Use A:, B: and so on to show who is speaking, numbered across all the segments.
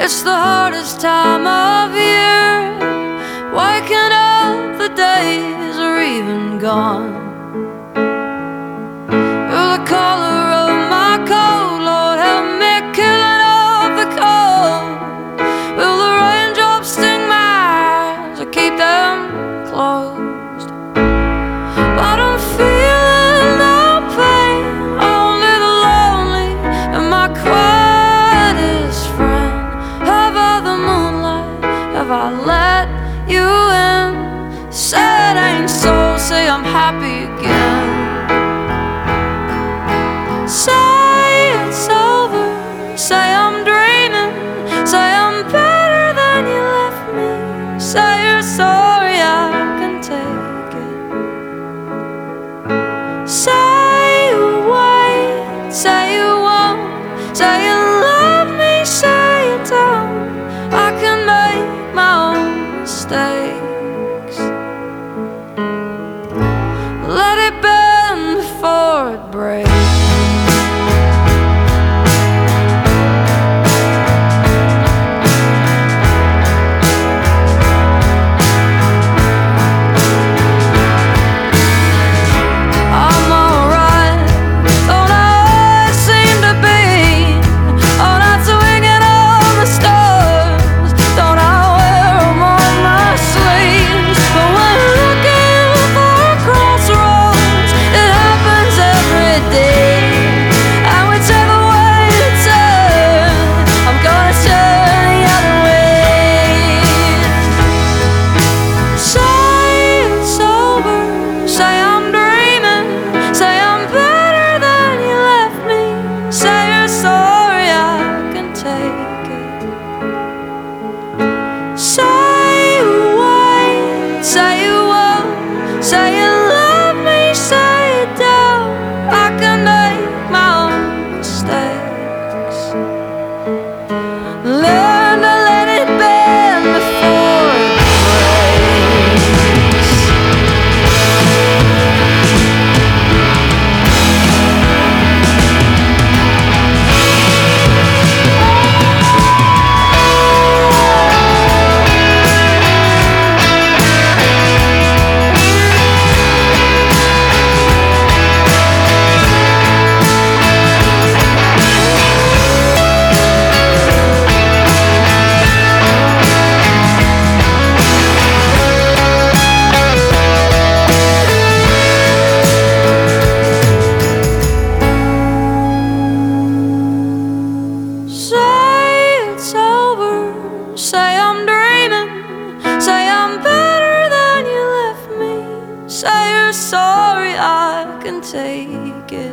A: It's the hardest time of year, waking up, the days are even gone. You're the color of my coat, Lord help me killing off the cold. Will the raindrops sting my eyes or keep them closed? But I'm feeling no pain, only the lonely and my quietest friend. Have I the moonlight? Have I let you in? Say it ain't so, say I'm happy again. Say it's over, say I'm dreaming, say I'm better than you left me. Say you're sorry, I can take it. Say you wait, say you won't, say you love me, say you don't. I can make my own mistakes. Let it bend before it breaks. Say you wait, say you won't, say you love me, say you don't. I can make my own mistakes. Learn to let it bend before it breaks. Say I'm dreaming, say I'm better than you left me. Say you're sorry, I can take it.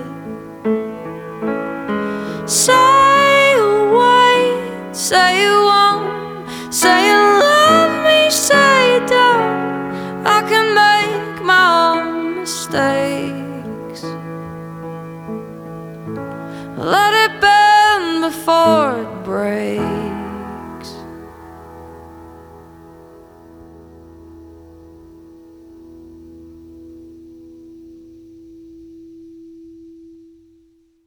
A: Say you wait, say you won't, say you love me, say you don't. I can make my own mistakes. Let it bend before it breaks.